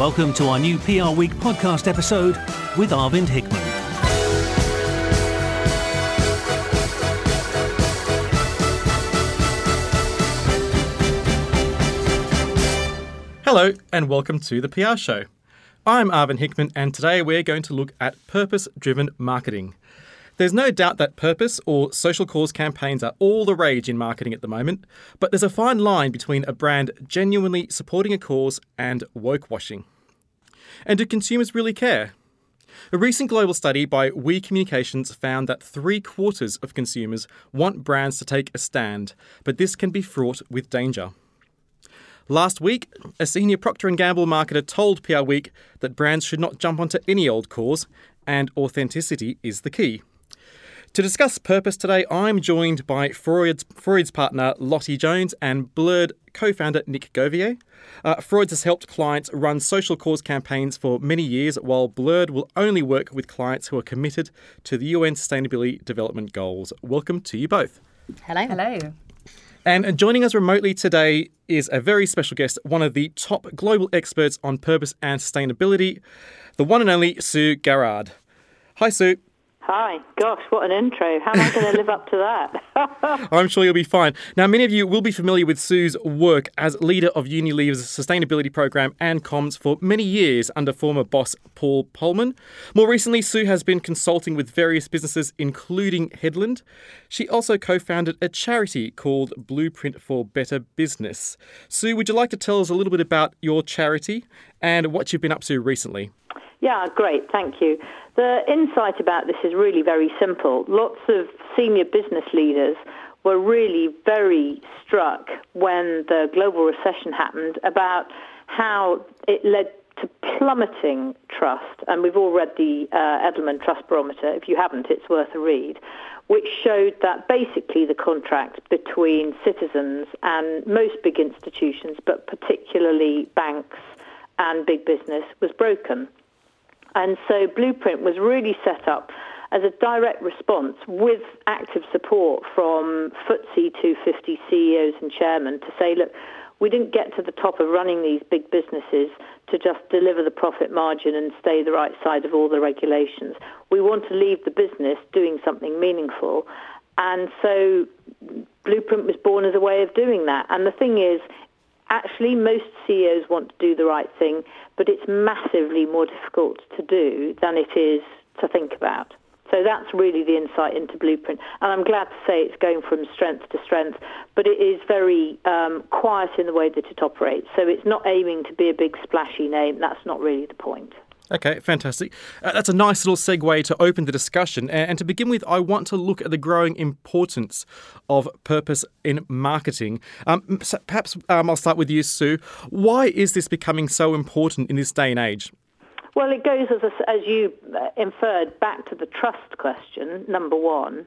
Welcome to our new PR Week podcast episode with Arvind Hickman. Hello and welcome to the PR Show. I'm Arvind Hickman and today we're going to look at purpose-driven marketing. There's no doubt that purpose or social cause campaigns are all the rage in marketing at the moment, but there's a fine line between a brand genuinely supporting a cause and woke washing. And do consumers really care? A recent global study by We Communications found that 3/4 of consumers want brands to take a stand, but this can be fraught with danger. Last week, a senior Procter & Gamble marketer told PR Week that brands should not jump onto any old cause, and authenticity is the key. To discuss purpose today, I'm joined by Freud's partner Lottie Jones and Blurred co-founder Nick Govier. Freud's has helped clients run social cause campaigns for many years, while Blurred will only work with clients who are committed to the UN Sustainability Development Goals. Welcome to you both. Hello. Hello. And joining us remotely today is a very special guest, one of the top global experts on purpose and sustainability, the one and only Sue Garrard. Hi, Sue. Hi. Gosh, what an intro. How am I going to live up to that? I'm sure you'll be fine. Now, many of you will be familiar with Sue's work as leader of Unilever's sustainability program and comms for many years under former boss Paul Polman. More recently, Sue has been consulting with various businesses, including Headland. She also co-founded a charity called Blueprint for Better Business. Sue, would you like to tell us a little bit about your charity and what you've been up to recently? Yeah, great. Thank you. The insight about this is really very simple. Lots of senior business leaders were really very struck when the global recession happened about how it led to plummeting trust. And we've all read the Edelman Trust Barometer. If you haven't, it's worth a read, which showed that basically the contract between citizens and most big institutions, but particularly banks and big business, was broken. And so Blueprint was really set up as a direct response with active support from FTSE 250 CEOs and chairmen to say, look, we didn't get to the top of running these big businesses to just deliver the profit margin and stay the right side of all the regulations. We want to leave the business doing something meaningful. And so Blueprint was born as a way of doing that. And the thing is, actually, most CEOs want to do the right thing, but it's massively more difficult to do than it is to think about. So that's really the insight into Blueprint. And I'm glad to say it's going from strength to strength, but it is very quiet in the way that it operates. So it's not aiming to be a big splashy name. That's not really the point. Okay, fantastic. That's a nice little segue to open the discussion. And to begin with, I want to look at the growing importance of purpose in marketing. So perhaps I'll start with you, Sue. Why is this becoming so important in this day and age? Well, it goes, as you inferred, back to the trust question, number one.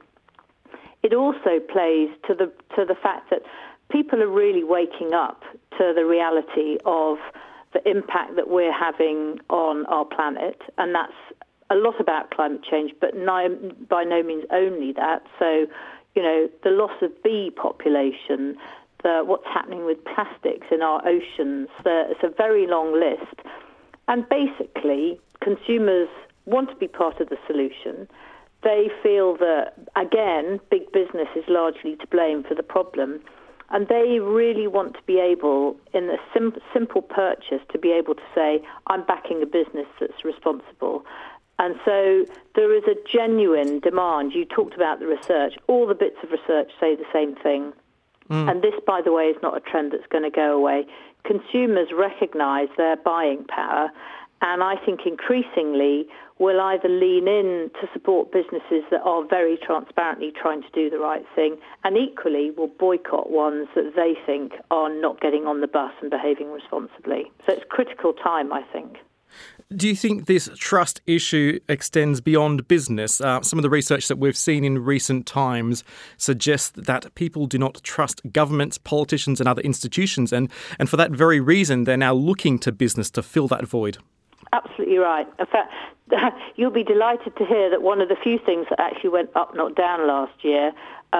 It also plays to the fact that people are really waking up to the reality of the impact that we're having on our planet, and that's a lot about climate change, but by no means only that. So, the loss of bee population, what's happening with plastics in our oceans, it's a very long list. And basically, consumers want to be part of the solution. They feel that, again, big business is largely to blame for the problem. And they really want to be able, in a simple purchase, to be able to say, I'm backing a business that's responsible. And so there is a genuine demand. You talked about the research. All the bits of research say the same thing. And this, by the way, is not a trend that's going to go away. Consumers recognize their buying power, and I think increasingly will either lean in to support businesses that are very transparently trying to do the right thing, and equally will boycott ones that they think are not getting on the bus and behaving responsibly. So it's critical time, I think. Do you think this trust issue extends beyond business? Some of the research that we've seen in recent times suggests that people do not trust governments, politicians and other institutions, and for that very reason, they're now looking to business to fill that void. Absolutely right. In fact, you'll be delighted to hear that one of the few things that actually went up, not down last year,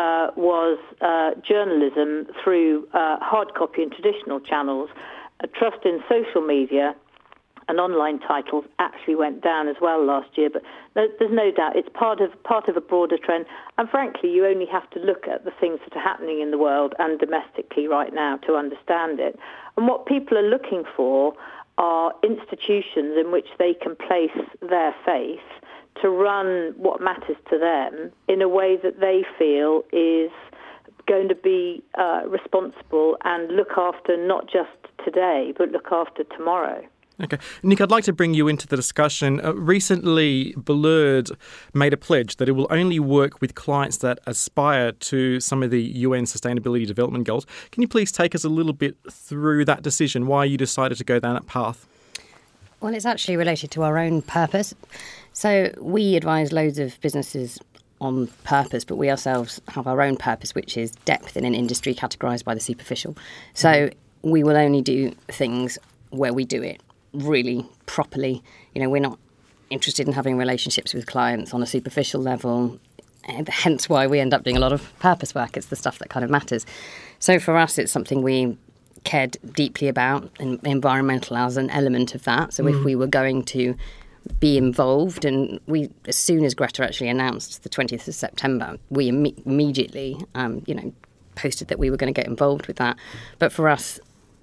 was journalism through hard copy and traditional channels, trust in social media, and online titles actually went down as well last year. But there's no doubt it's part of a broader trend. And frankly, you only have to look at the things that are happening in the world and domestically right now to understand it. And what people are looking for are institutions in which they can place their faith to run what matters to them in a way that they feel is going to be responsible and look after not just today, but look after tomorrow. Okay. Nick, I'd like to bring you into the discussion. Recently, Blurred made a pledge that it will only work with clients that aspire to some of the UN Sustainability Development Goals. Can you please take us a little bit through that decision, why you decided to go down that path? Well, it's actually related to our own purpose. So we advise loads of businesses on purpose, but we ourselves have our own purpose, which is depth in an industry categorised by the superficial. So we will only do things where we do it really properly. You know, we're not interested in having relationships with clients on a superficial level, and hence why we end up doing a lot of purpose work. It's the stuff that kind of matters. So for us, it's something we cared deeply about, and environmental as an element of that. So if we were going to be involved, and we, as soon as Greta actually announced the 20th of September, we immediately, posted that we were going to get involved with that. But for us,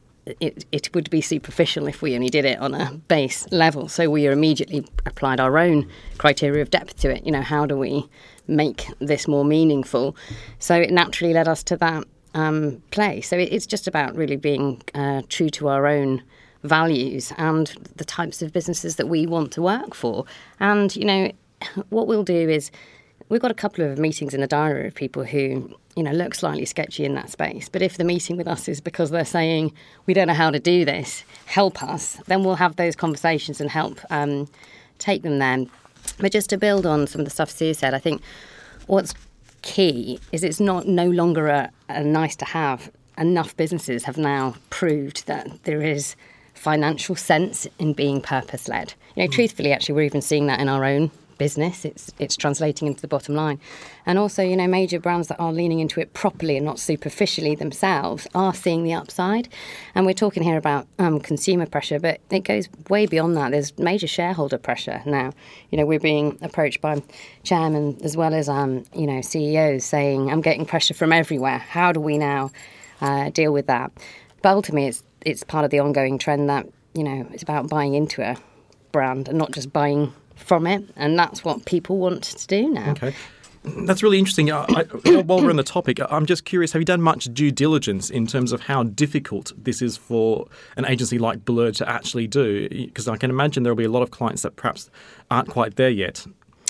it would be superficial if we only did it on a base level. So we immediately applied our own criteria of depth to it. You know, how do we make this more meaningful? So it naturally led us to that play. So it's just about really being true to our own values and the types of businesses that we want to work for. And, you know, what we'll do is we've got a couple of meetings in the diary of people who, you know, look slightly sketchy in that space. But if the meeting with us is because they're saying, we don't know how to do this, help us, then we'll have those conversations and help take them there. But just to build on some of the stuff Sue said, I think what's key is it's no longer a nice to have. Enough businesses have now proved that there is financial sense in being purpose-led. You know, truthfully, actually, we're even seeing that in our own business. It's translating into the bottom line. And also, you know, major brands that are leaning into it properly and not superficially themselves are seeing the upside. And we're talking here about consumer pressure, but it goes way beyond that. There's major shareholder pressure now. You know, we're being approached by chairmen as well as, CEOs saying, I'm getting pressure from everywhere. How do we now deal with that? But ultimately, it's part of the ongoing trend that, you know, it's about buying into a brand and not just buying from it. And that's what people want to do now. Okay. That's really interesting. While we're on the topic, I'm just curious, have you done much due diligence in terms of how difficult this is for an agency like Blurred to actually do? Because I can imagine there'll be a lot of clients that perhaps aren't quite there yet.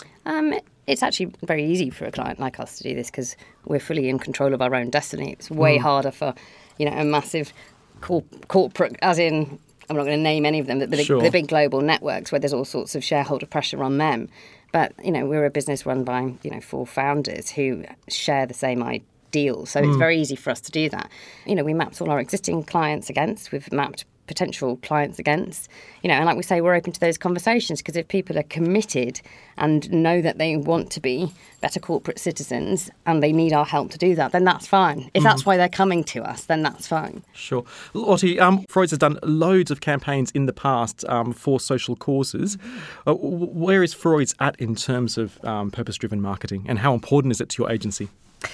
It's actually very easy for a client like us to do this because we're fully in control of our own destiny. It's way harder for, you know, a massive corporate, as in, I'm not going to name any of them, but the big global networks where there's all sorts of shareholder pressure on them. But, you know, we're a business run by, 4 founders who share the same ideals. So it's very easy for us to do that. You know, we mapped all our existing clients against, we've mapped potential clients against, and like we say, we're open to those conversations because if people are committed and know that they want to be better corporate citizens and they need our help to do that, then that's fine. If that's why they're coming to us, then that's fine. Sure. Lottie, Freud's has done loads of campaigns in the past for social causes. Where is Freud's at in terms of purpose-driven marketing, and how important is it to your agency?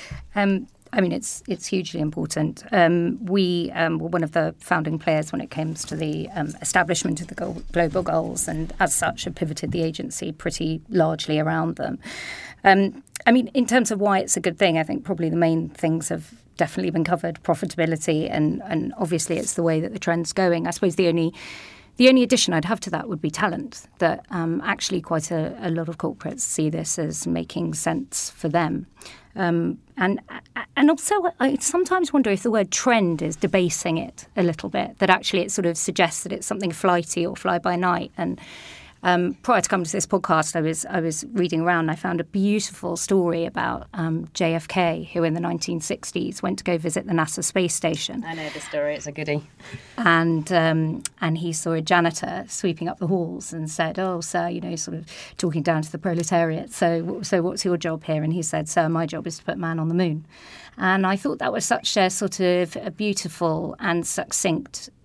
It's hugely important. We were one of the founding players when it comes to the establishment of the global goals, and as such have pivoted the agency pretty largely around them. In terms of why it's a good thing, I think probably the main things have definitely been covered: profitability, and obviously it's the way that the trend's going. I suppose the only addition I'd have to that would be talent, that actually quite a lot of corporates see this as making sense for them. And also, I sometimes wonder if the word trend is debasing it a little bit, that actually it sort of suggests that it's something flighty or fly-by-night. And prior to coming to this podcast, I was reading around and I found a beautiful story about JFK, who in the 1960s went to go visit the NASA space station. I know the story, it's a goodie. And he saw a janitor sweeping up the halls and said, "Oh, sir," sort of talking down to the proletariat, so what's your job here? And he said, "Sir, my job is to put man on the moon." And I thought that was such a sort of a beautiful and succinct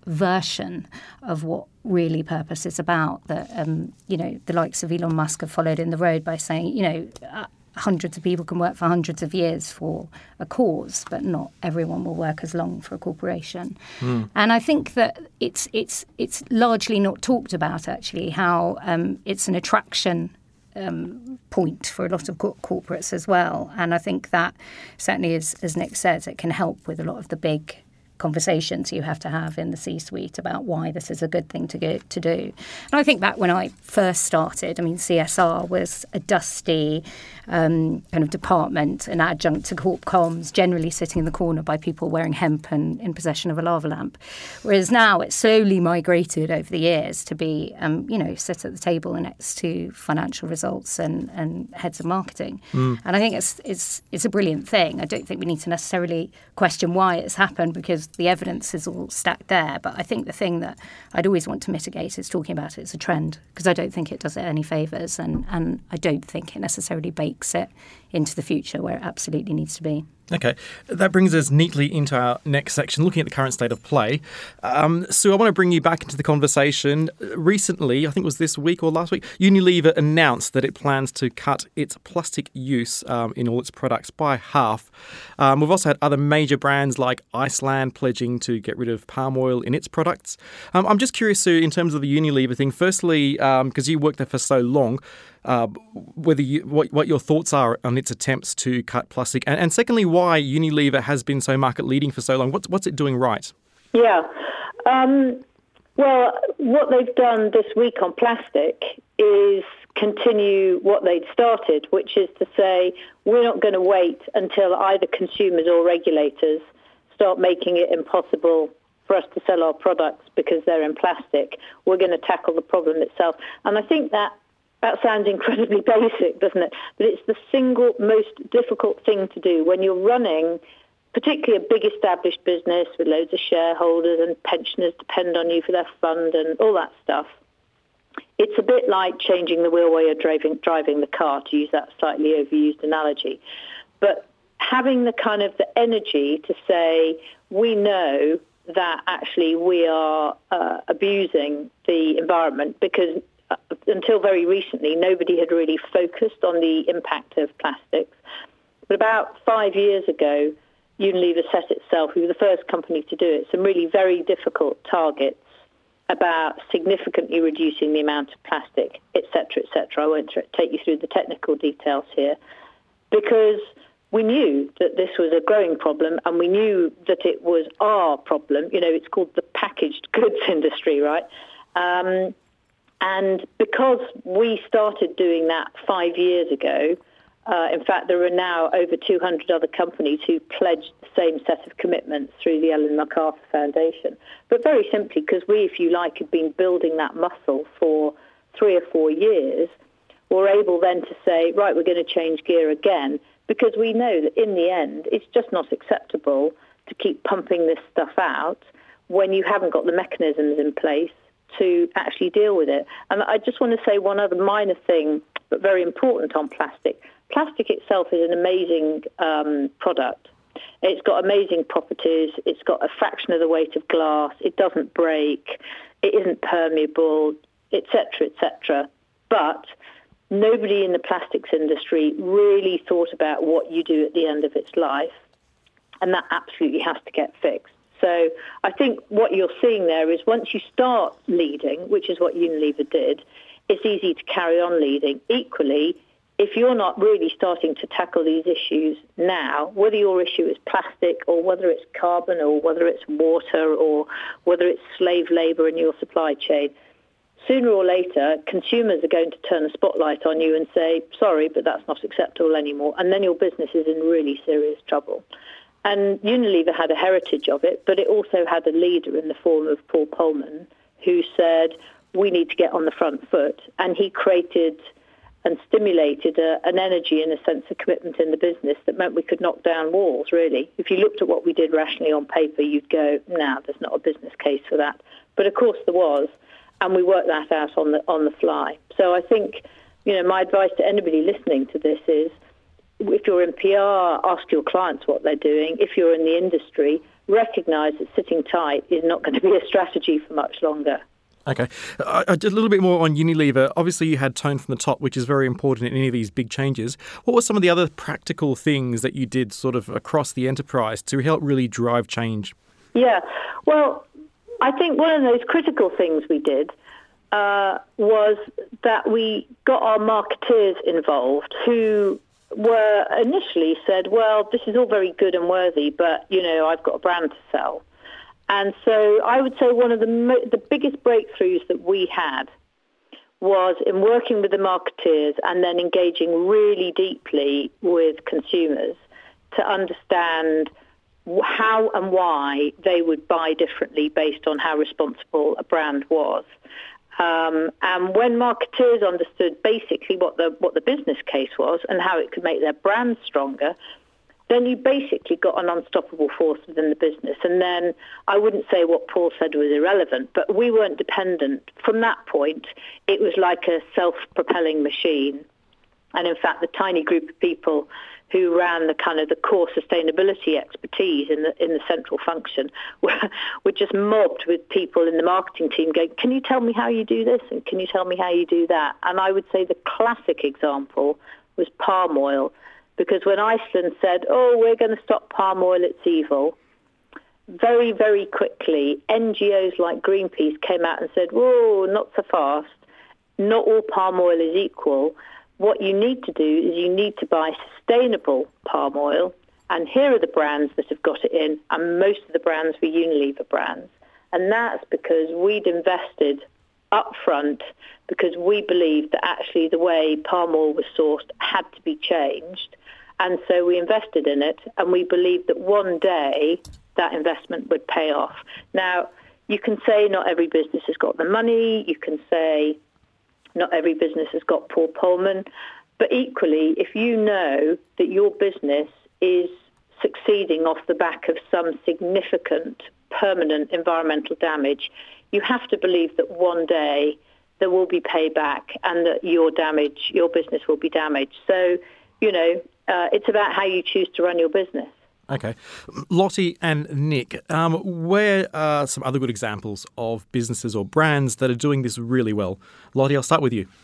version of what really purpose is about. That the likes of Elon Musk have followed in the road by saying, hundreds of people can work for hundreds of years for a cause, but not everyone will work as long for a corporation. And I think that it's largely not talked about, actually, how it's an attraction point for a lot of corporates as well. And I think that certainly, as Nick says, it can help with a lot of the big conversations you have to have in the C-suite about why this is a good thing to do. And I think back when I first started, CSR was a dusty kind of department, an adjunct to corp comms, generally sitting in the corner by people wearing hemp and in possession of a lava lamp. Whereas now it's slowly migrated over the years to be, sit at the table next to financial results and heads of marketing. And I think it's a brilliant thing. I don't think we need to necessarily question why it's happened, because the evidence is all stacked there. But I think the thing that I'd always want to mitigate is talking about it as a trend, because I don't think it does it any favours, and I don't think it necessarily bakes it into the future where it absolutely needs to be. Okay, that brings us neatly into our next section, looking at the current state of play. Sue, I want to bring you back into the conversation. Recently, I think it was this week or last week, Unilever announced that it plans to cut its plastic use in all its products by half. We've also had other major brands like Iceland pledging to get rid of palm oil in its products. I'm just curious, Sue, in terms of the Unilever thing, firstly, because you worked there for so long, what your thoughts are on its attempts to cut plastic, and secondly, why Unilever has been so market leading for so long. What's it doing right? Yeah. Well, what they've done this week on plastic is continue what they'd started, which is to say we're not going to wait until either consumers or regulators start making it impossible for us to sell our products because they're in plastic. We're going to tackle the problem itself. And I think that sounds incredibly basic, doesn't it? But it's the single most difficult thing to do when you're running, particularly a big established business with loads of shareholders and pensioners depend on you for their fund and all that stuff. It's a bit like changing the wheel while you're driving the car, to use that slightly overused analogy. But having the kind of the energy to say, we know that actually we are abusing the environment, because until very recently, nobody had really focused on the impact of plastics. But about 5 years ago, Unilever set itself, we were the first company to do it, some really very difficult targets about significantly reducing the amount of plastic, et cetera, et cetera. I won't take you through the technical details here, because we knew that this was a growing problem, and we knew that it was our problem. It's called the packaged goods industry, right? And because we started doing that 5 years ago, in fact, there are now over 200 other companies who pledged the same set of commitments through the Ellen MacArthur Foundation. But very simply, because we, if you like, had been building that muscle for 3 or 4 years, we're able then to say, right, we're going to change gear again, because we know that in the end, it's just not acceptable to keep pumping this stuff out when you haven't got the mechanisms in place to actually deal with it. And I just want to say one other minor thing, but very important on plastic. Plastic itself is an amazing product. It's got amazing properties. It's got a fraction of the weight of glass. It doesn't break. It isn't permeable, et cetera, But nobody in the plastics industry really thought about what you do at the end of its life. And that absolutely has to get fixed. So I think what you're seeing there is once you start leading, which is what Unilever did, it's easy to carry on leading. Equally, if you're not really starting to tackle these issues now, whether your issue is plastic or whether it's carbon or whether it's water or whether it's slave labour in your supply chain, sooner or later, consumers are going to turn a spotlight on you and say, sorry, but that's not acceptable anymore. And then your business is in really serious trouble. And Unilever had a heritage of it, but it also had a leader in the form of Paul Polman, who said, we need to get on the front foot. And he created and stimulated an energy and a sense of commitment in the business that meant we could knock down walls, really. If you looked at what we did rationally on paper, you'd go, no, there's not a business case for that. But of course there was, and we worked that out on the fly. So I think, my advice to anybody listening to this is, if you're in PR, ask your clients what they're doing. If you're in the industry, recognise that sitting tight is not going to be a strategy for much longer. Okay. A little bit more on Unilever. Obviously, you had tone from the top, which is very important in any of these big changes. What were some of the other practical things that you did sort of across the enterprise to help really drive change? Yeah. Well, I think one of those critical things we did was that we got our marketeers involved who were initially said, well, this is all very good and worthy, but, I've got a brand to sell. And so I would say one of the biggest breakthroughs that we had was in working with the marketeers and then engaging really deeply with consumers to understand how and why they would buy differently based on how responsible a brand was. And when marketeers understood basically what the business case was and how it could make their brand stronger, then you basically got an unstoppable force within the business. And then I wouldn't say what Paul said was irrelevant, but we weren't dependent. From that point, it was like a self-propelling machine. And in fact, the tiny group of people who ran the kind of the core sustainability expertise in the central function were just mobbed with people in the marketing team going, can you tell me how you do this? And can you tell me how you do that? And I would say the classic example was palm oil. Because when Iceland said, we're going to stop palm oil, it's evil, very, very quickly, NGOs like Greenpeace came out and said, whoa, not so fast. Not all palm oil is equal. What you need to do is you need to buy sustainable palm oil. And here are the brands that have got it in. And most of the brands were Unilever brands. And that's because we'd invested up front because we believed that actually the way palm oil was sourced had to be changed. And so we invested in it, and we believed that one day that investment would pay off. Now, you can say not every business has got the money. You can say not every business has got Paul Polman. But equally, if you know that your business is succeeding off the back of some significant permanent environmental damage, you have to believe that one day there will be payback and that your business will be damaged. So, it's about how you choose to run your business. Okay. Lottie and Nick, where are some other good examples of businesses or brands that are doing this really well? Lottie, I'll start with you.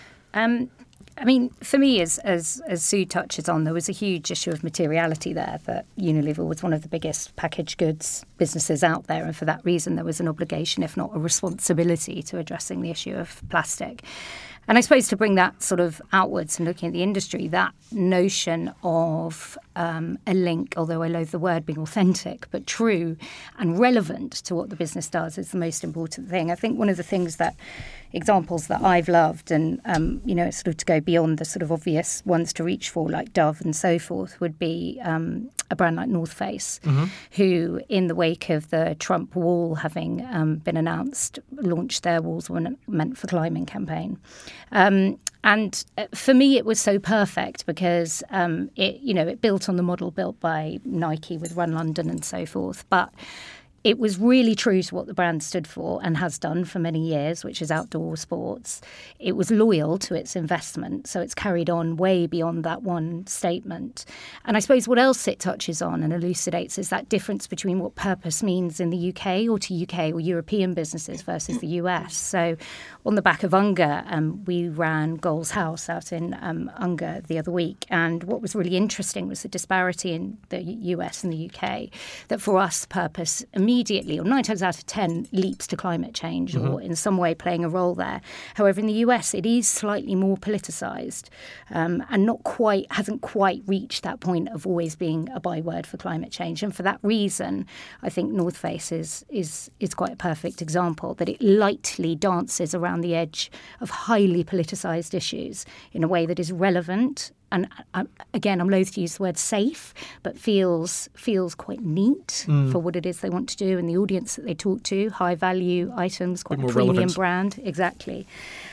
For me, as Sue touches on, there was a huge issue of materiality there, that Unilever was one of the biggest packaged goods businesses out there, and for that reason there was an obligation, if not a responsibility, to addressing the issue of plastic. And I suppose to bring that sort of outwards and looking at the industry, that notion of a link, although I loathe the word, being authentic, but true and relevant to what the business does is the most important thing. I think one of the examples that I've loved and, sort of to go beyond the sort of obvious ones to reach for, like Dove and so forth, would be a brand like North Face, who, in the wake of the Trump wall having been announced, launched their Walls Were Meant for Climbing campaign. And for me, it was so perfect because it built on the model built by Nike with Run London and so forth. But it was really true to what the brand stood for and has done for many years, which is outdoor sports. It was loyal to its investment, so it's carried on way beyond that one statement. And I suppose what else it touches on and elucidates is that difference between what purpose means in the UK or to UK or European businesses versus the US. So on the back of Unger, we ran Goals House out in Unger the other week. And what was really interesting was the disparity in the US and the UK, that for us, purpose immediately, or 9 times out of 10, leaps to climate change or in some way playing a role there. However, in the US, it is slightly more politicised and hasn't quite reached that point of always being a byword for climate change. And for that reason, I think North Face is quite a perfect example, that it lightly dances around the edge of highly politicised issues in a way that is relevant. And again, I'm loath to use the word safe, but feels quite neat for what it is they want to do and the audience that they talk to. High value items, quite a premium relevant brand, exactly.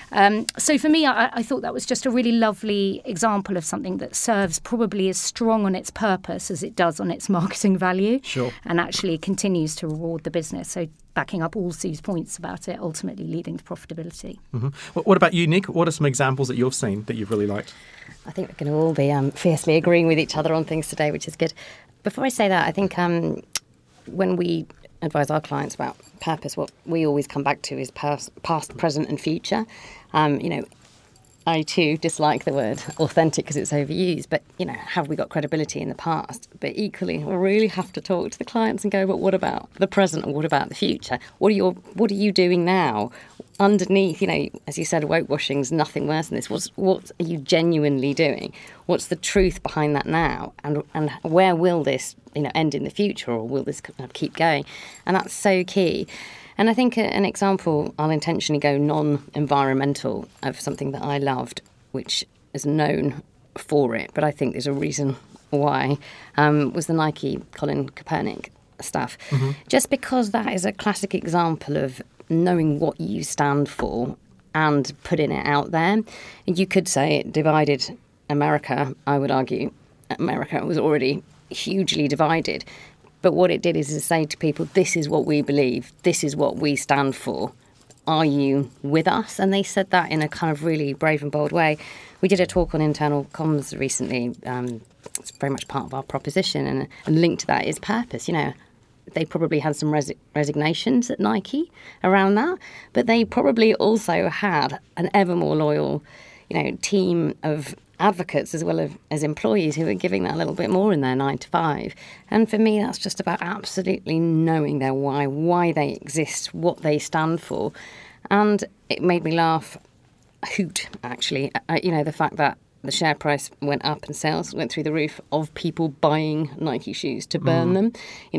So for me, I thought that was just a really lovely example of something that serves probably as strong on its purpose as it does on its marketing value. Sure. And actually continues to reward the business. So backing up all Sue's points about it, ultimately leading to profitability. Mm-hmm. What about you, Nick? What are some examples that you've seen that you've really liked? I think we're going to all be fiercely agreeing with each other on things today, which is good. Before I say that, I think when we advise our clients about purpose, what we always come back to is past, present and future. I too dislike the word authentic because it's overused, but, have we got credibility in the past? But equally, we really have to talk to the clients and go, but what about the present and what about the future? What are you doing now? Underneath, as you said, woke washing is nothing worse than this. What are you genuinely doing? What's the truth behind that now? And where will this, end in the future, or will this keep going? And that's so key. And I think an example, I'll intentionally go non-environmental, of something that I loved, which is known for it, but I think there's a reason why, was the Nike Colin Kaepernick stuff. Mm-hmm. Just because that is a classic example of knowing what you stand for and putting it out there. You could say it divided America. I would argue America was already hugely divided. But what it did is to say to people, this is what we believe, this is what we stand for. Are you with us? And they said that in a kind of really brave and bold way. We did a talk on internal comms recently. It's very much part of our proposition. And linked to that is purpose. They probably had some resignations at Nike around that. But they probably also had an ever more loyal, team of advocates as well as employees who are giving that a little bit more in their 9 to 5. And for me, that's just about absolutely knowing their why they exist, what they stand for. And it made me laugh, hoot, actually. The fact that the share price went up and sales went through the roof of people buying Nike shoes to burn them.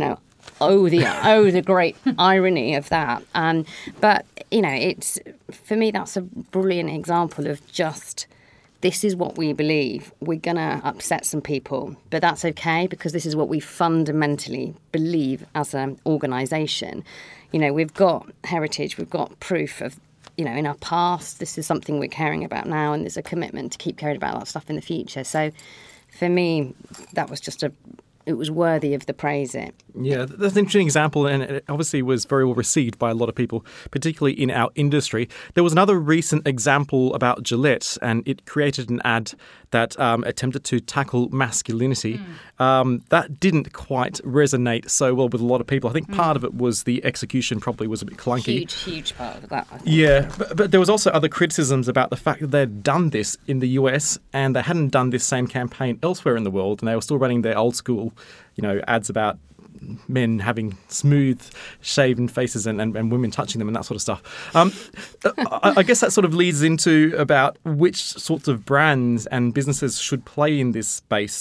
The great irony of that. But it's, for me, that's a brilliant example of just, this is what we believe. We're going to upset some people, but that's okay because this is what we fundamentally believe as an organisation. We've got heritage, we've got proof of, in our past, this is something we're caring about now, and there's a commitment to keep caring about that stuff in the future. So for me, that was just it was worthy of the praise it. Yeah, that's an interesting example, and it obviously was very well received by a lot of people, particularly in our industry. There was another recent example about Gillette, and it created an ad that attempted to tackle masculinity. That didn't quite resonate so well with a lot of people. I think part of it was the execution probably was a bit clunky. Huge part of that, I think. Yeah, but there was also other criticisms about the fact that they'd done this in the US and they hadn't done this same campaign elsewhere in the world, and they were still running their old school, ads about men having smooth shaven faces and women touching them and that sort of stuff. I guess that sort of leads into about which sorts of brands and businesses should play in this space.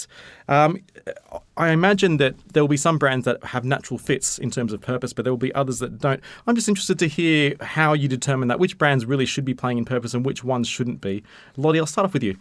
I imagine that there will be some brands that have natural fits in terms of purpose, but there will be others that don't. I'm just interested to hear how you determine that, which brands really should be playing in purpose and which ones shouldn't be. Lottie, I'll start off with you.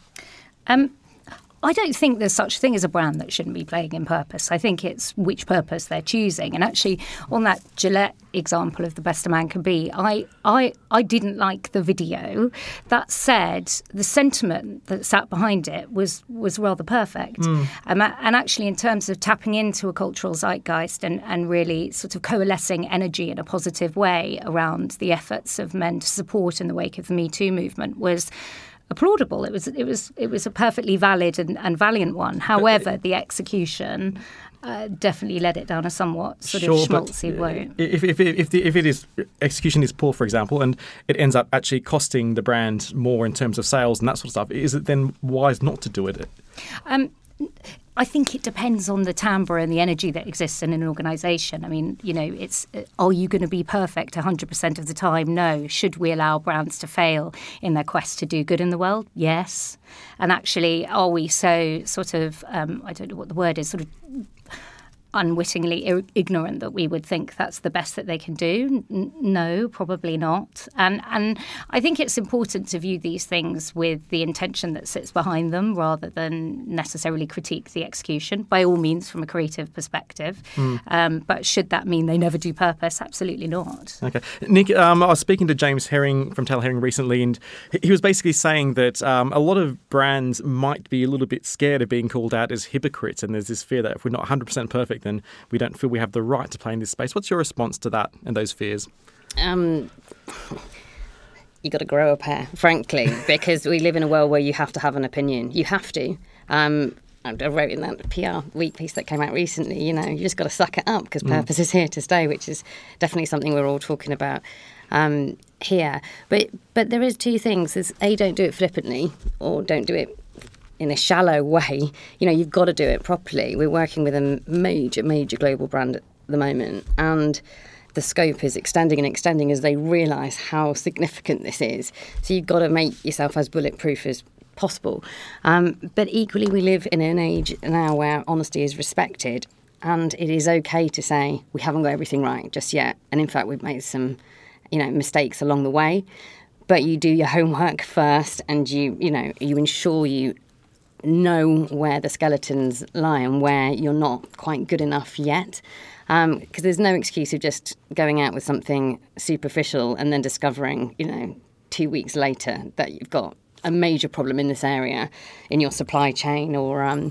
I don't think there's such thing as a brand that shouldn't be playing in purpose. I think it's which purpose they're choosing. And actually, on that Gillette example of the best a man can be, I didn't like the video. That said, the sentiment that sat behind it was rather perfect. And actually, in terms of tapping into a cultural zeitgeist and really sort of coalescing energy in a positive way around the efforts of men to support in the wake of the Me Too movement was applaudable. It was a perfectly valid and valiant one. However, the execution definitely led it down a somewhat sort of schmaltzy road. If it is execution is poor, for example, and it ends up actually costing the brand more in terms of sales and that sort of stuff, is it then wise not to do it? I think it depends on the timbre and the energy that exists in an organisation. I mean, are you going to be perfect 100% of the time? No. Should we allow brands to fail in their quest to do good in the world? Yes. And actually, are we so sort of, I don't know what the word is, sort of unwittingly ignorant that we would think that's the best that they can do? No, probably not. And I think it's important to view these things with the intention that sits behind them rather than necessarily critique the execution, by all means from a creative perspective. But should that mean they never do purpose? Absolutely not. Okay. Nick, I was speaking to James Herring from Taylor Herring recently, and he was basically saying that a lot of brands might be a little bit scared of being called out as hypocrites, and there's this fear that if we're not 100% perfect, then we don't feel we have the right to play in this space. What's your response to that and those fears? You got to grow a pair, frankly, because we live in a world where you have to have an opinion. You have to. I wrote in that PR Week piece that came out recently, you just got to suck it up because purpose is here to stay, which is definitely something we're all talking about here. But there is two things. There's don't do it flippantly, or don't do it in a shallow way. You've got to do it properly. We're working with a major global brand at the moment, and the scope is extending as they realise how significant this is. So you've got to make yourself as bulletproof as possible. But equally, we live in an age now where honesty is respected, and it is okay to say we haven't got everything right just yet. And in fact, we've made some, mistakes along the way. But you do your homework first, and you ensure you know where the skeletons lie and where you're not quite good enough yet. Because there's no excuse of just going out with something superficial and then discovering, 2 weeks later that you've got a major problem in this area in your supply chain, or, as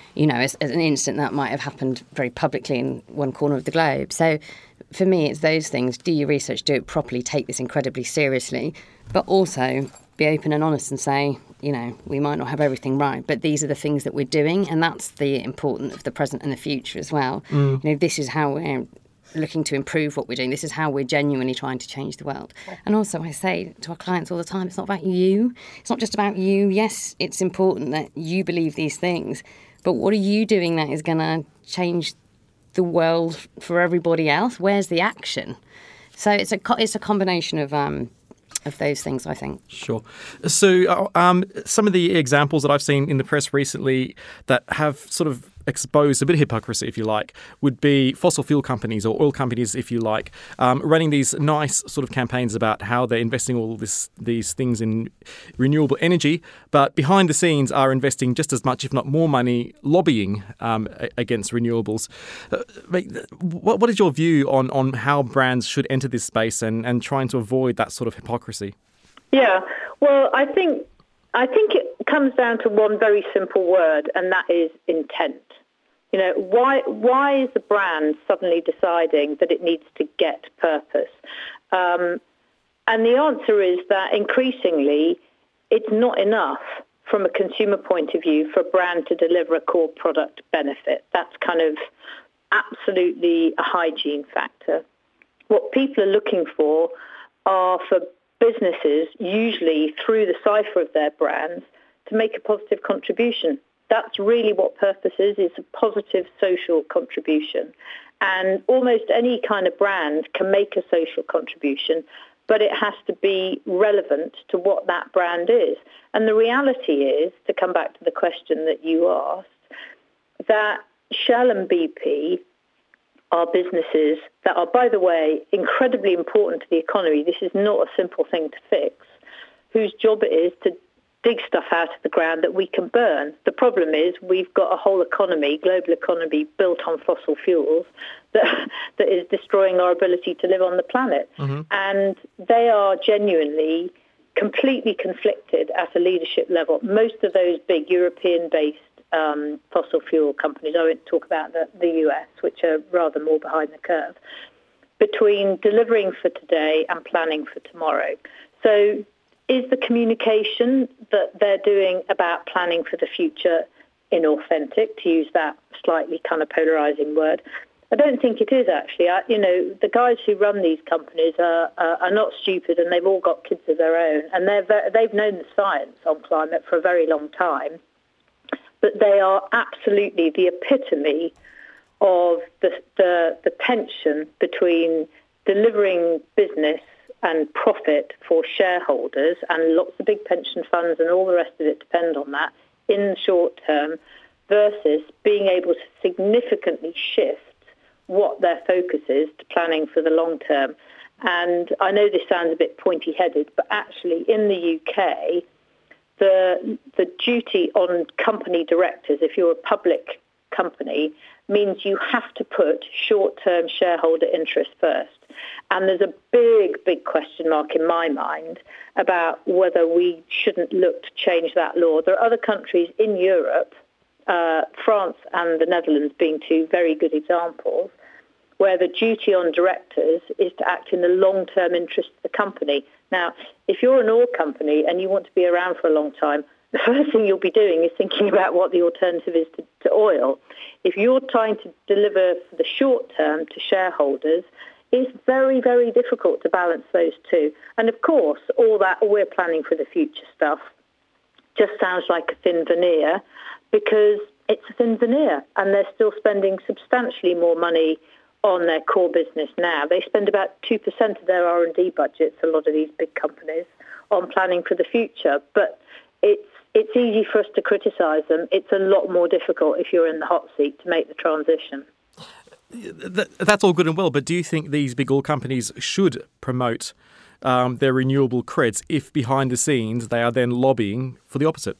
an incident that might have happened very publicly in one corner of the globe. So for me, it's those things. Do your research, do it properly, take this incredibly seriously, but also be open and honest and say, we might not have everything right, but these are the things that we're doing, and that's the important of the present and the future as well. This is how we're looking to improve what we're doing. This is how we're genuinely trying to change the world. And also, I say to our clients all the time, it's not about you. It's not just about you. Yes, it's important that you believe these things, but what are you doing that is going to change the world for everybody else? Where's the action? So it's a combination of those things, I think. Sure. So some of the examples that I've seen in the press recently that have sort of exposed a bit of hypocrisy, if you like, would be fossil fuel companies or oil companies, if you like, running these nice sort of campaigns about how they're investing all these things in renewable energy, but behind the scenes are investing just as much, if not more money, lobbying against renewables. What is your view on how brands should enter this space and trying to avoid that sort of hypocrisy? Yeah, well, I think it comes down to one very simple word, and that is intent. Why is the brand suddenly deciding that it needs to get purpose? And the answer is that increasingly it's not enough from a consumer point of view for a brand to deliver a core product benefit. That's kind of absolutely a hygiene factor. What people are looking for are for businesses, usually through the cipher of their brands, to make a positive contribution. That's really what purpose is. It's a positive social contribution. And almost any kind of brand can make a social contribution, but it has to be relevant to what that brand is. And the reality is, to come back to the question that you asked, that Shell and BP are businesses that are, by the way, incredibly important to the economy. This is not a simple thing to fix, whose job it is to dig stuff out of the ground that we can burn. The problem is we've got a whole economy, global economy, built on fossil fuels that is destroying our ability to live on the planet. Mm-hmm. And they are genuinely completely conflicted at a leadership level. Most of those big European-based fossil fuel companies, I won't talk about the US, which are rather more behind the curve, between delivering for today and planning for tomorrow. So is the communication that they're doing about planning for the future inauthentic, to use that slightly kind of polarizing word? I don't think it is, actually. The guys who run these companies are not stupid, and they've all got kids of their own, and they've known the science on climate for a very long time. But they are absolutely the epitome of the tension between delivering business and profit for shareholders, and lots of big pension funds and all the rest of it depend on that in the short term, versus being able to significantly shift what their focus is to planning for the long term. And I know this sounds a bit pointy-headed, but actually in the UK, the duty on company directors, if you're a public company, means you have to put short-term shareholder interest first. And there's a big, big question mark in my mind about whether we shouldn't look to change that law. There are other countries in Europe, France and the Netherlands being two very good examples, where the duty on directors is to act in the long-term interest of the company. Now, if you're an oil company and you want to be around for a long time, the first thing you'll be doing is thinking about what the alternative is to oil. If you're trying to deliver for the short term to shareholders, it's very, very difficult to balance those two. And of course, all that we're planning for the future stuff just sounds like a thin veneer, because it's a thin veneer and they're still spending substantially more money on their core business now. They spend about 2% of their R&D budgets, a lot of these big companies, on planning for the future. But it's easy for us to criticise them. It's a lot more difficult if you're in the hot seat to make the transition. That's all good and well, but do you think these big oil companies should promote their renewable credits if behind the scenes they are then lobbying for the opposite?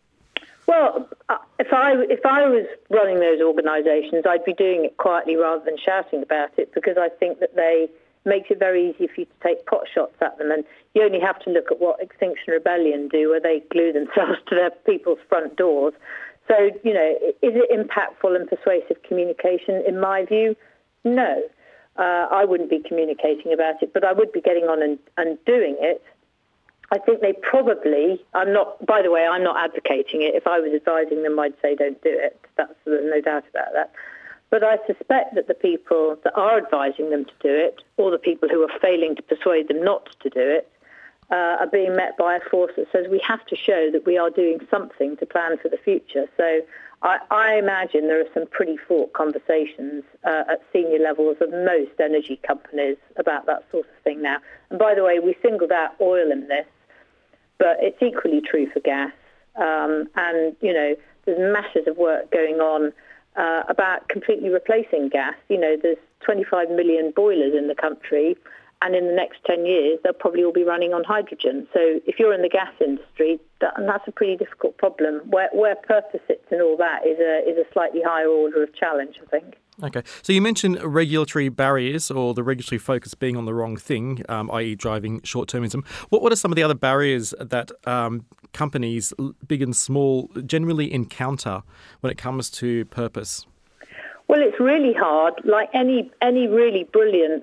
Well, if I was running those organisations, I'd be doing it quietly rather than shouting about it, because I think that they makes it very easy for you to take pot shots at them. And you only have to look at what Extinction Rebellion do, where they glue themselves to their people's front doors. So, you know, is it impactful and persuasive communication? In my view, no. I wouldn't be communicating about it, but I would be getting on and doing it. I think they probably, I'm not advocating it. If I was advising them, I'd say don't do it. There's no doubt about that. But I suspect that the people that are advising them to do it, or the people who are failing to persuade them not to do it, are being met by a force that says we have to show that we are doing something to plan for the future. So I imagine there are some pretty fraught conversations at senior levels of most energy companies about that sort of thing now. And by the way, we singled out oil in this, but it's equally true for gas. And, you know, there's masses of work going on about completely replacing gas. You know, there's 25 million boilers in the country, and in the next 10 years, they'll probably all be running on hydrogen. So if you're in the gas industry, that's a pretty difficult problem. Where purpose sits in all that is a slightly higher order of challenge, I think. Okay. So you mentioned regulatory barriers, or the regulatory focus being on the wrong thing, i.e. driving short-termism. What are some of the other barriers that companies, big and small, generally encounter when it comes to purpose? Well, it's really hard, like any really brilliant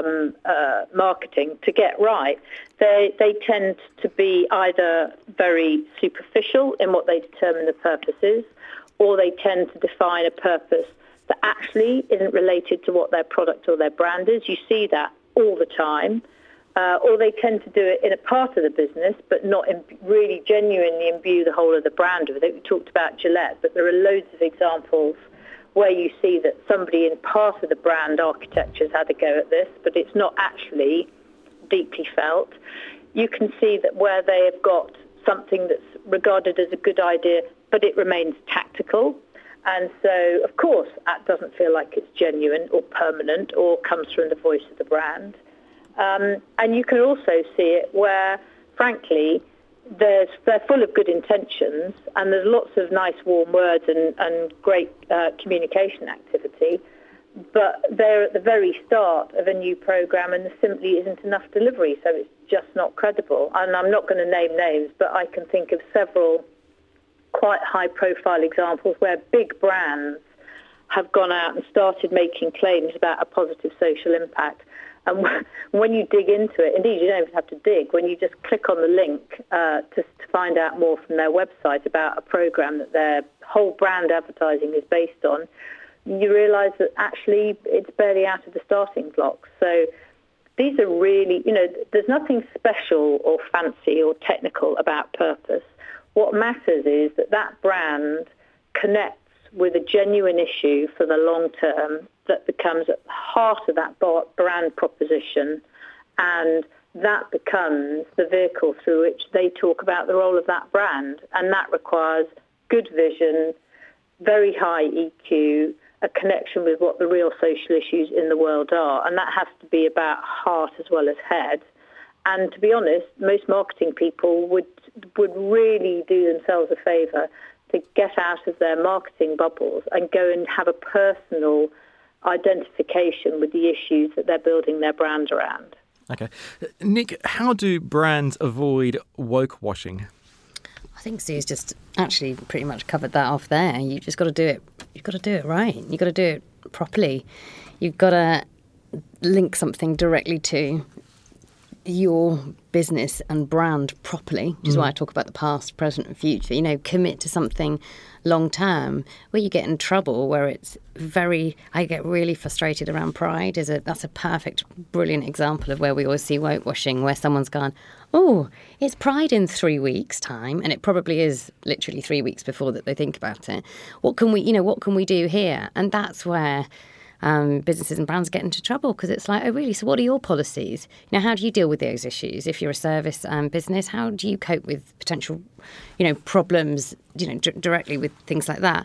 marketing, to get right. They tend to be either very superficial in what they determine the purpose is, or they tend to define a purpose that actually isn't related to what their product or their brand is. You see that all the time. Or they tend to do it in a part of the business, but not really genuinely imbue the whole of the brand with it. We talked about Gillette, but there are loads of examples where you see that somebody in part of the brand architecture has had a go at this, but it's not actually deeply felt. You can see that where they have got something that's regarded as a good idea, but it remains tactical. And so, of course, that doesn't feel like it's genuine or permanent or comes from the voice of the brand. And you can also see it where, frankly, they're full of good intentions, and there's lots of nice warm words and great communication activity, but they're at the very start of a new programme and there simply isn't enough delivery, so it's just not credible. And I'm not going to name names, but I can think of several quite high-profile examples where big brands have gone out and started making claims about a positive social impact. And when you dig into it, indeed, you don't even have to dig. When you just click on the link to find out more from their website about a programme that their whole brand advertising is based on, you realise that actually it's barely out of the starting blocks. So these are really, you know, there's nothing special or fancy or technical about purpose. What matters is that that brand connects with a genuine issue for the long term that becomes at the heart of that brand proposition, and that becomes the vehicle through which they talk about the role of that brand. And that requires good vision, very high EQ, a connection with what the real social issues in the world are. And that has to be about heart as well as head. And to be honest, most marketing people would really do themselves a favour to get out of their marketing bubbles and go and have a personal identification with the issues that they're building their brand around. Okay. Nick, how do brands avoid woke washing? I think Sue's just actually pretty much covered that off there. You just got to do it. You've got to do it right. You've got to do it properly. You've got to link something directly to your business and brand properly, which is why I talk about the past, present and future. You know, commit to something long term. Where you get in trouble, where it's I get really frustrated around pride, that's a perfect, brilliant example of where we always see woke washing, where someone's gone, oh, it's Pride in 3 weeks' time, and it probably is literally 3 weeks before that they think about it. What can we do here? And that's where businesses and brands get into trouble, because it's like, oh, really? So what are your policies? You know, how do you deal with those issues? If you're a service business, how do you cope with potential, problems, directly with things like that?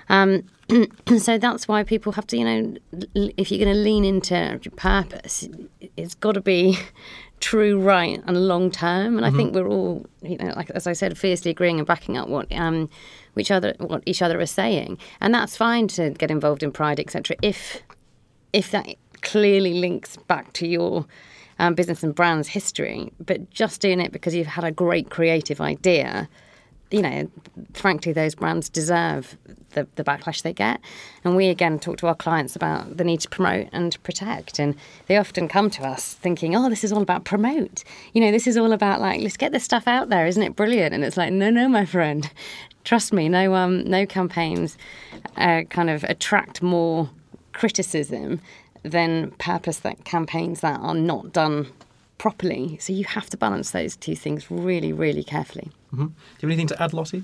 So that's why people have to, if you're going to lean into purpose, it's got to be true, right, and long term. And I think we're all, like as I said, fiercely agreeing and backing up what each other are saying, and that's fine to get involved in pride, etc. If that clearly links back to your business and brand's history, but just doing it because you've had a great creative idea, frankly, those brands deserve the backlash they get. And we, again, talk to our clients about the need to promote and protect. And they often come to us thinking, oh, this is all about promote. This is all about, like, let's get this stuff out there. Isn't it brilliant? And it's like, no, my friend. Trust me, no campaigns kind of attract more criticism than purpose that campaigns that are not done properly. So you have to balance those two things really, really carefully. Mm-hmm. Do you have anything to add, Lottie?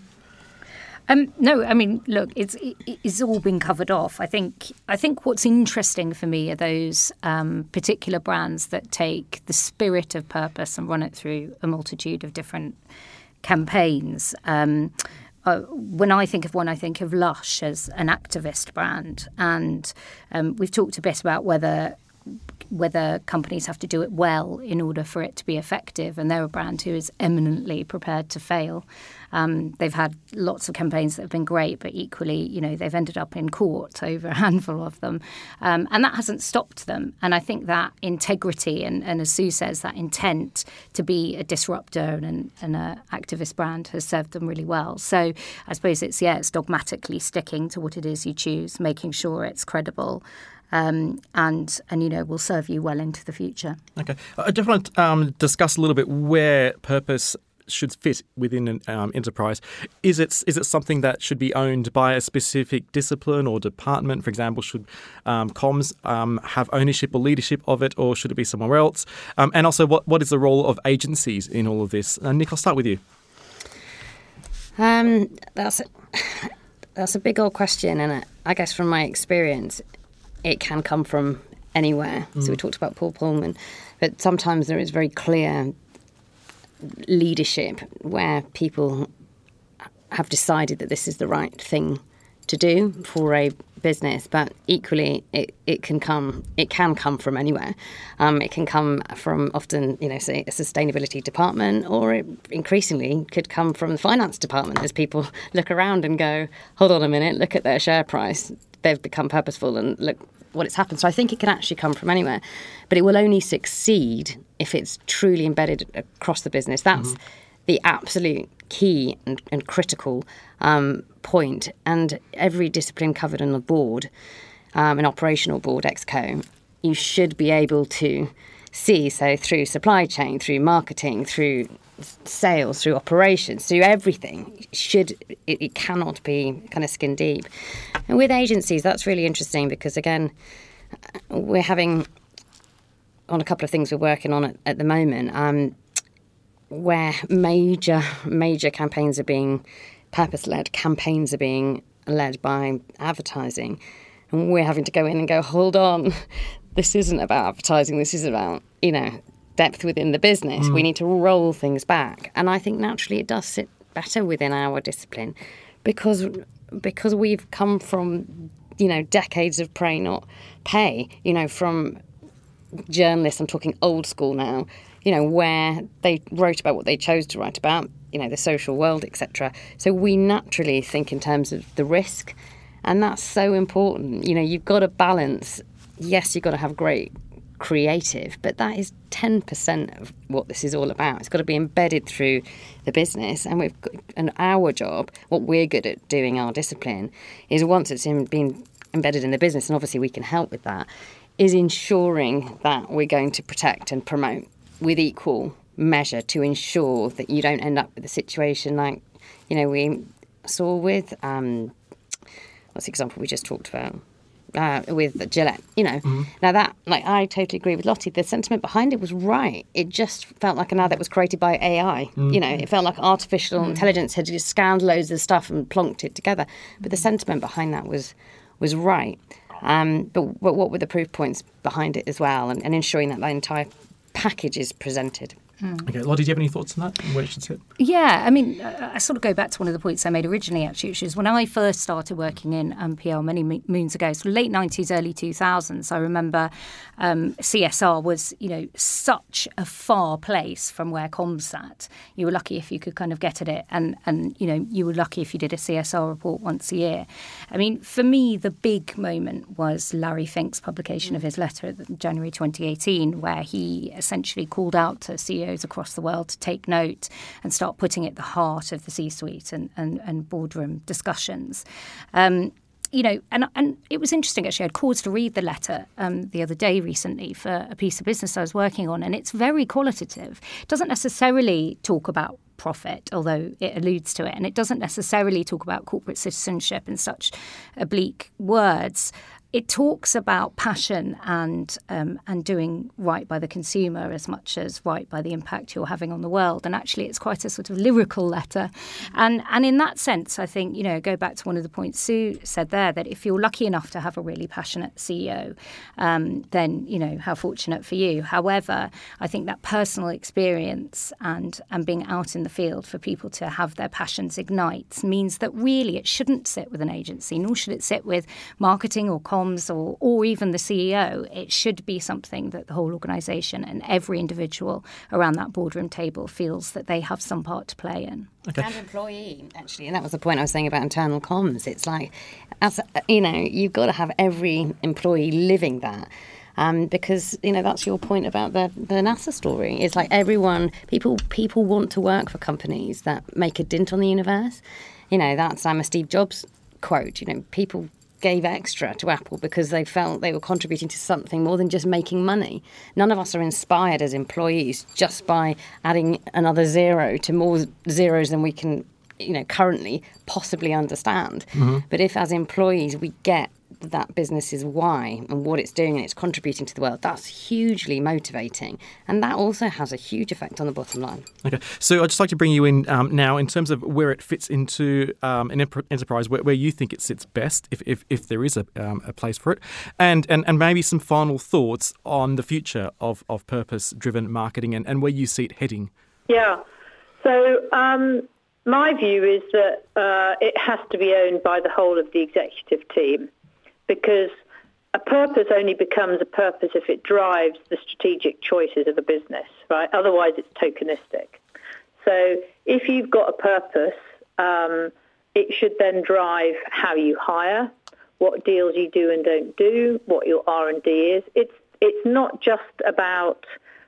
No, I mean, look, it's all been covered off. I think what's interesting for me are those particular brands that take the spirit of purpose and run it through a multitude of different campaigns. When I think of one, I think of Lush as an activist brand, and we've talked a bit about whether companies have to do it well in order for it to be effective, and they're a brand who is eminently prepared to fail. They've had lots of campaigns that have been great, but equally, they've ended up in court over a handful of them, and that hasn't stopped them. And I think that integrity and as Sue says, that intent to be a disruptor and an activist brand has served them really well. So I suppose it's dogmatically sticking to what it is you choose, making sure it's credible. And will serve you well into the future. Okay. I just want to discuss a little bit where purpose should fit within an enterprise. Is it something that should be owned by a specific discipline or department? For example, should comms have ownership or leadership of it, or should it be somewhere else? And also, what is the role of agencies in all of this? Nick, I'll start with you. That's a big old question, and I guess from my experience, it can come from anywhere. So we talked about Paul Polman, but sometimes there is very clear leadership where people have decided that this is the right thing to do for a business, but equally it can come from anywhere. It can come from often, say a sustainability department, or it increasingly could come from the finance department as people look around and go, hold on a minute, look at their share price. They've become purposeful and look what it's happened. So I think it can actually come from anywhere, but it will only succeed if it's truly embedded across the business. That's the absolute key and critical point. And every discipline covered on the board, an operational board, ExCo, you should be able to see, so through supply chain, through marketing, through sales, through operations, through everything, it cannot be kind of skin deep. And with agencies, that's really interesting because, again, we're having on a couple of things we're working on at the moment, where major campaigns are being purpose-led, campaigns are being led by advertising, and we're having to go in and go, hold on, this isn't about advertising, this is about, depth within the business. We need to roll things back. And I think naturally it does sit better within our discipline because because we've come from, decades of pray not pay, from journalists, I'm talking old school now, where they wrote about what they chose to write about, the social world, etc. So we naturally think in terms of the risk, and that's so important. You've got to balance. Yes, you've got to have great creative, but that is 10% of what this is all about. It's got to be embedded through the business, and our job, what we're good at doing, our discipline, is once it's been embedded in the business, and obviously we can help with that, is ensuring that we're going to protect and promote with equal measure to ensure that you don't end up with a situation like, we saw with, what's the example we just talked about? With Gillette, Now that, I totally agree with Lottie. The sentiment behind it was right. It just felt like an ad that was created by AI. It felt like artificial intelligence had just scanned loads of stuff and plonked it together. But the sentiment behind that was right. But what were the proof points behind it as well, and ensuring that entire package is presented? Okay, Lottie, do you have any thoughts on that and where it should sit? Yeah, I mean, I sort of go back to one of the points I made originally, actually, which is when I first started working in PR many moons ago, so late 90s, early 2000s, I remember CSR was, such a far place from where comms sat. You were lucky if you could kind of get at it, and you were lucky if you did a CSR report once a year. I mean, for me, the big moment was Larry Fink's publication of his letter in January 2018, where he essentially called out to CEOs across the world to take note and start putting it at the heart of the C-suite and boardroom discussions. And it was interesting, actually. I had cause to read the letter the other day recently for a piece of business I was working on, and it's very qualitative. It doesn't necessarily talk about profit, although it alludes to it, and it doesn't necessarily talk about corporate citizenship in such oblique words. It talks about passion and doing right by the consumer as much as right by the impact you're having on the world. And actually, it's quite a sort of lyrical letter. And in that sense, I think, go back to one of the points Sue said there, that if you're lucky enough to have a really passionate CEO, then, how fortunate for you. However, I think that personal experience and being out in the field for people to have their passions ignite means that really it shouldn't sit with an agency, nor should it sit with marketing or comms or even the CEO. It should be something that the whole organisation and every individual around that boardroom table feels that they have some part to play in. Okay. And employee, actually, and that was the point I was saying about internal comms. It's like, you've got to have every employee living that. Because, that's your point about the NASA story. It's like people want to work for companies that make a dint on the universe. That's a Steve Jobs quote. People gave extra to Apple because they felt they were contributing to something more than just making money. None of us are inspired as employees just by adding another zero to more zeros than we can, currently possibly understand. Mm-hmm. But if as employees we get that business is why and what it's doing and it's contributing to the world, that's hugely motivating, and that also has a huge effect on the bottom line. Okay, so I'd just like to bring you in now in terms of where it fits into an enterprise, where you think it sits best, if there is a place for it, and maybe some final thoughts on the future of purpose-driven marketing and where you see it heading. Yeah, so my view is that it has to be owned by the whole of the executive team, because a purpose only becomes a purpose if it drives the strategic choices of a business, right? Otherwise, it's tokenistic. So if you've got a purpose, it should then drive how you hire, what deals you do and don't do, what your R&D is. It's not just about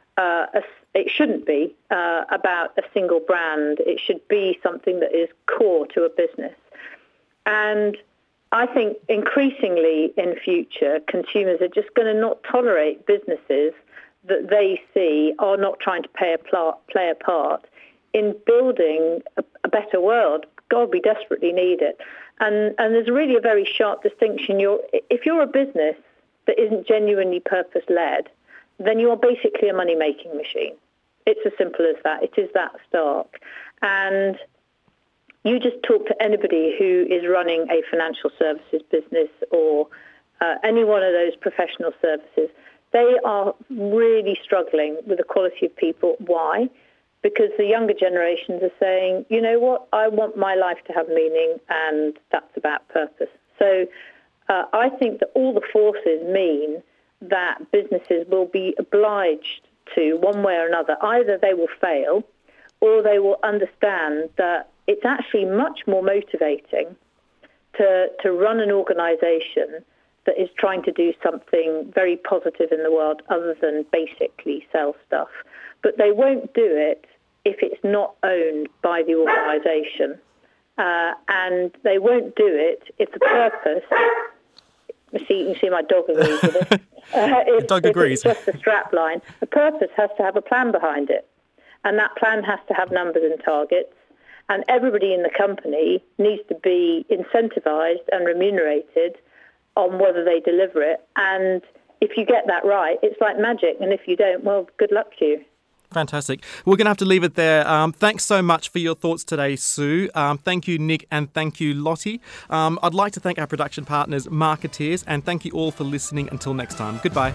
it shouldn't be about a single brand. It should be something that is core to a business. And I think increasingly in future, consumers are just going to not tolerate businesses that they see are not trying to play a part in building a better world. God, we desperately need it. And there's really a very sharp distinction. If you're a business that isn't genuinely purpose-led, then you're basically a money-making machine. It's as simple as that. It is that stark. And you just talk to anybody who is running a financial services business or any one of those professional services. They are really struggling with the quality of people. Why? because the younger generations are saying, you know what, I want my life to have meaning, and that's about purpose. So I think that all the forces mean that businesses will be obliged to, one way or another, either they will fail or they will understand that it's actually much more motivating to run an organisation that is trying to do something very positive in the world other than basically sell stuff. But they won't do it if it's not owned by the organisation. And they won't do it if the purpose... You can see my dog agrees with it. The dog agrees. If it's just a strap line, the purpose has to have a plan behind it. And that plan has to have numbers and targets. And everybody in the company needs to be incentivised and remunerated on whether they deliver it. And if you get that right, it's like magic. And if you don't, well, good luck to you. Fantastic. We're going to have to leave it there. Thanks so much for your thoughts today, Sue. Thank you, Nick, and thank you, Lottie. I'd like to thank our production partners, Marketeers, and thank you all for listening. Until next time, goodbye.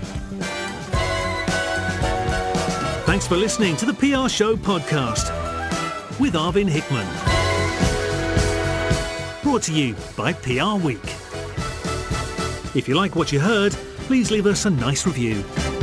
Thanks for listening to the PR Show podcast with Arvin Hickman. Brought to you by PR Week. If you like what you heard, please leave us a nice review.